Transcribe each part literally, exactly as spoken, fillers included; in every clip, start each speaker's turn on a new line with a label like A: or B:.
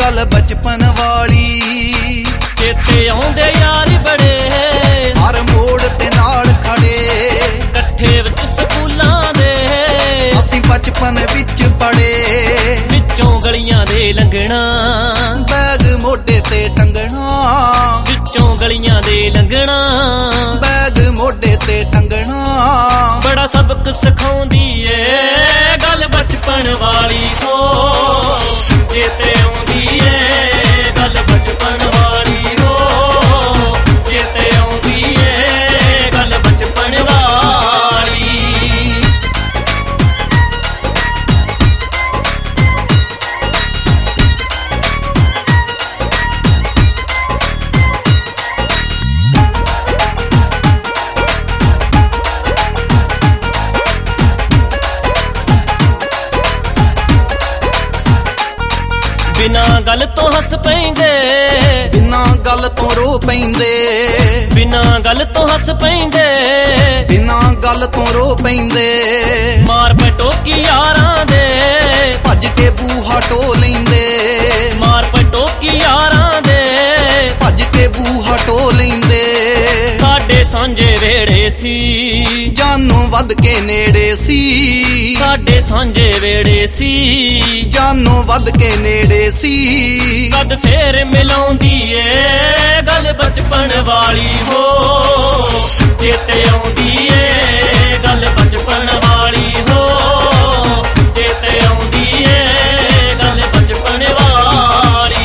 A: गल बचपन वाली।
B: चेते आउंदे यार बड़े
A: हर मोड़ ते नाल खड़े,
B: कट्ठे विच स्कूलां दे
A: असीं बचपन विच पढ़े।
B: विचों गलियां दे लंघना,
A: बैग मोढे ते टंगना,
B: विचों गलियां दे लंघना,
A: बैग मोढे ते टंगना।
B: बड़ा सबक सिखाउंदी ए गल बचपन वाली हो। चेते आउंदी ए गल बचपन वाली हो, चेते आउंदी ए गल बचपन वाली। बिना गल तो हस पैंदे,
A: बिना गल तो रो पैंदे,
B: बिना गल तो हस पैंदे,
A: बिना गल तो रो पैंदे।
B: मार पटोकी यारां दे
A: भज के बूहा टो लैंदे,
B: मार पटोकी यारां दे
A: भज के बूहा टो लैंदे।
B: साडे सांझे वेड़े सी
A: जानों वध के नेड़े सी,
B: साडे सांझे वेड़े सी
A: जानों वध के नेड़े सी।
B: कद फेर मिलाउंदी ए गल बचपन वाली हो। चेते आउंदी ए गल बचपन वाली हो, चेते आउंदी ए गल बचपन वाली।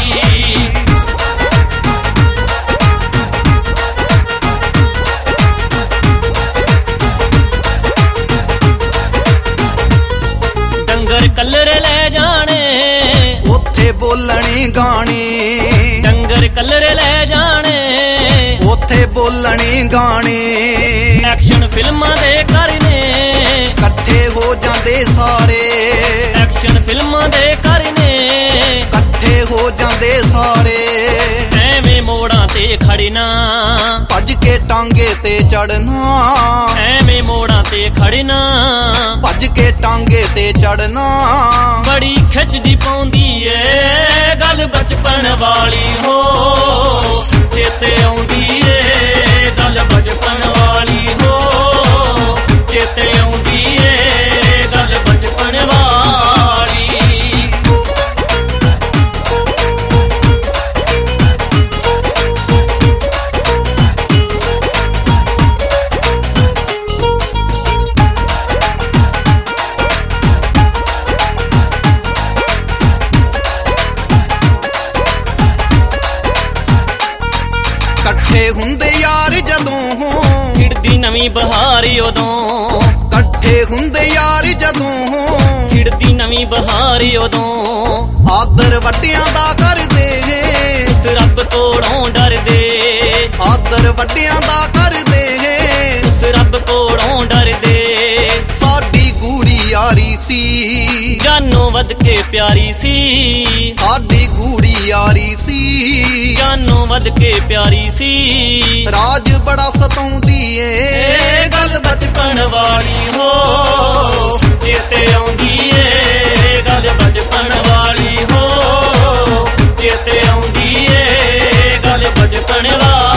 B: डंगर कलरे ले जाने,
A: उत्थे बोलने गाने,
B: डंगर कलरे ले जाने,
A: उत्थे बोलने गाने।
B: एक्शन फिल्मां दे करने,
A: कट्ठे हो जांदे सारे,
B: एक्शन फिल्मां दे करने,
A: कट्ठे हो जांदे सारे।
B: एवें मोड़ां ते खड़ना,
A: भज के टांगे ते चढ़ना,
B: एवें मोड़ां ते खड़ना,
A: भज के टांगे ते चढ़ना।
B: बड़ी खिचदी पौंदी ए गल बचपन वाली हो। चेते आउंदी ए गल बचपन वाली हो, चेते आउंदी ए गल बचपन वाली।
A: कट्ठे हुंदे यार जदों,
B: खिड़दी नवीं बहार उदों,
A: कट्ठे हुंदे यार जदों,
B: खिड़दी नवीं बहार उदों।
A: आदर वड्डियां दा करदे,
B: उस रब कोलों डरदे,
A: आदर वड्डियां दा करदे,
B: उस रब कोलों डरदे।
A: साडी गूड़ी यारी सी,
B: जानों वध के प्यारी सी,
A: साडी गूड़ी यारी सी,
B: जानों वध के प्यारी सी।
A: राज बड़ा सताउंदी ए गल बचपन वाली हो। चेते आउंदी ए गल बचपन वाली हो, चेते आउंदी ए गल बचपन वाली।